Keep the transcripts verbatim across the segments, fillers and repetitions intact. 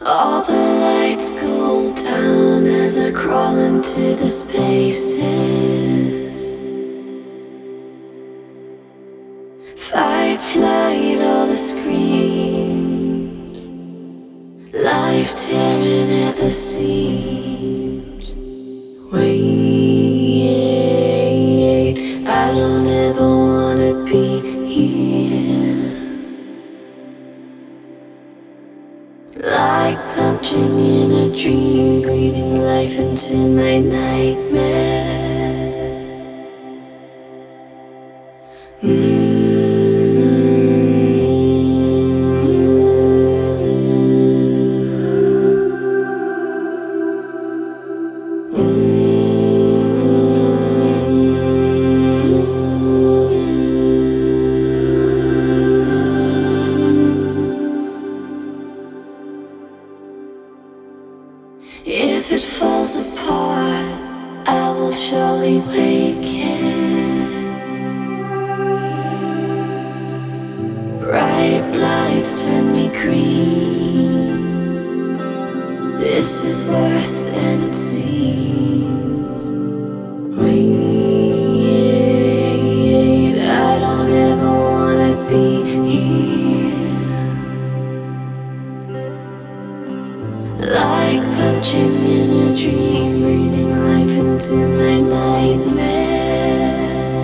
All the lights go down as I crawl into the spaces. Fight, flight, all the screams. Life tearing at the seams. Wait, I don't ever wanna be here. Like punching in a dream, breathing life into my nightmare. Mm. If it falls apart, I will surely wake it. Bright lights turn me green. This is worse than it seems. Wait, I don't ever wanna be here. Like punching in a dream, breathing life into my nightmare.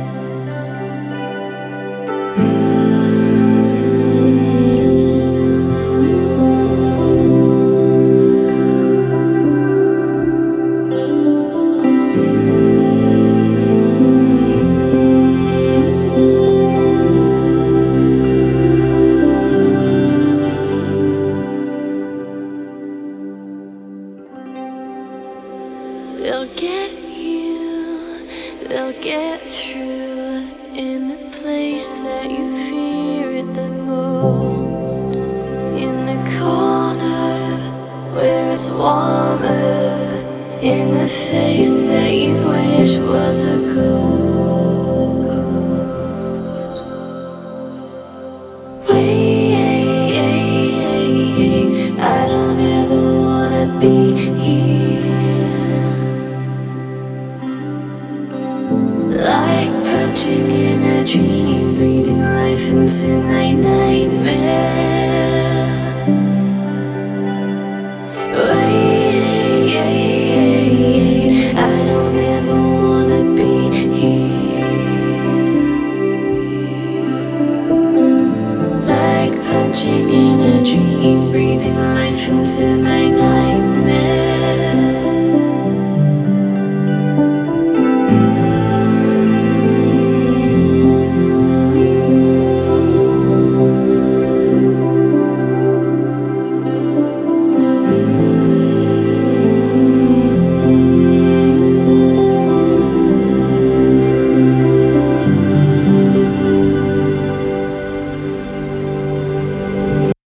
They'll get you, they'll get through in the place that you fear it the most. In the corner where it's warmer, in the face that you wish was a ghost. Wait, I don't ever wanna be here. Like punching in a dream, breathing life into my nightmare. Wait, I don't ever wanna be here. Like punching in a dream, breathing life into my